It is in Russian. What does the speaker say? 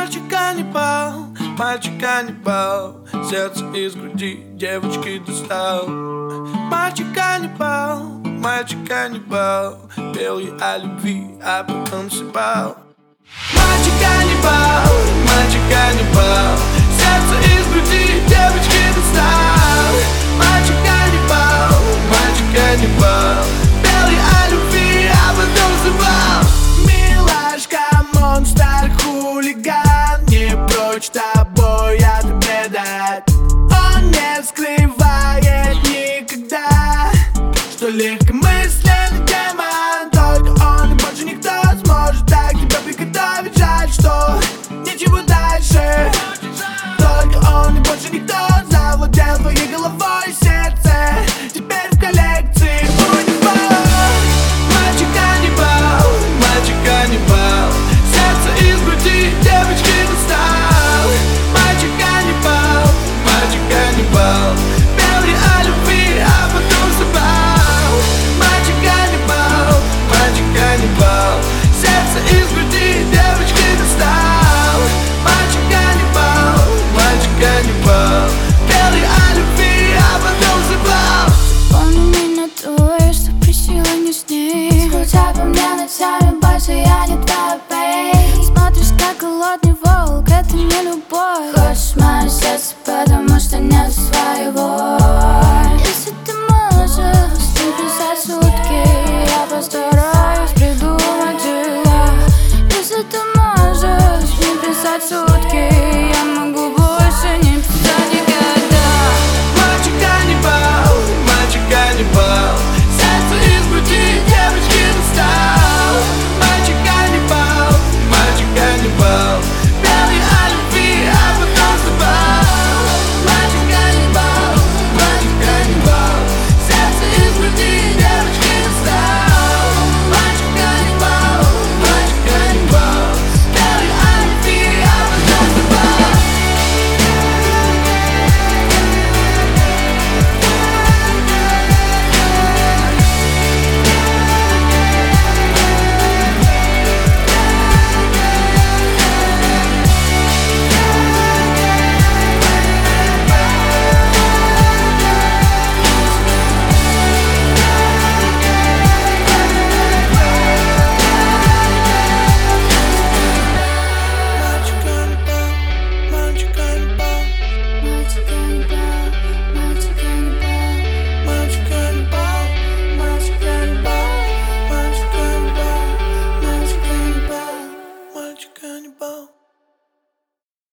Мальчик-каннибал, мальчик-каннибал, сердце из груди девочки достал. Мальчик-каннибал, мальчик-каннибал, пел ей о любви, а потом съебал. Мальчик-каннибал, мальчик-каннибал, сердце из груди девочки достал. Мальчик-каннибал, мальчик-каннибал, пел ей о любви, а потом съебал. Милашка, монстр, хулиган, не прочь тобой отмедать. Он не скрывает никогда, что легкомысленный демон. Только он и больше никто сможет так тебя приготовить. Жаль, что ничего дальше. Только он и больше никто завладел твоей головой и сердце. Теперь в коллекции у него. Мальчик-каннибал, мальчик-каннибал, сердце из груди девочки достал. Мальчик-каннибал, мальчик-каннибал, пел ей о любви, а потом съебал. Мальчик-каннибал, мальчик-каннибал, сердце из груди девочки достал. Мальчик-каннибал, мальчик-каннибал, пел ей о любви, а потом съебал. Помни меня твой, что просила не с ней. Скучай по мне ночами, больше я не твоя, бей. Смотришь, как голодный волк, это не любовь. Хочешь мое сердце, потому что нет своего. Если ты можешь не писать сутки, я постараюсь придумать дела. Если ты можешь не писать сутки, я могу больше не писать никогда. Мальчик-каннибал, мальчик-каннибал, сердце из груди девочки достал. Мальчик-каннибал, мальчик-каннибал, пел ей о любви, а потом съебал. Мальчик-каннибал, мальчик-каннибал, сердце из груди девочки достал. Мальчик-каннибал, мальчик-каннибал, пел ей о любви, а потом съебал. Мальчик-каннибал.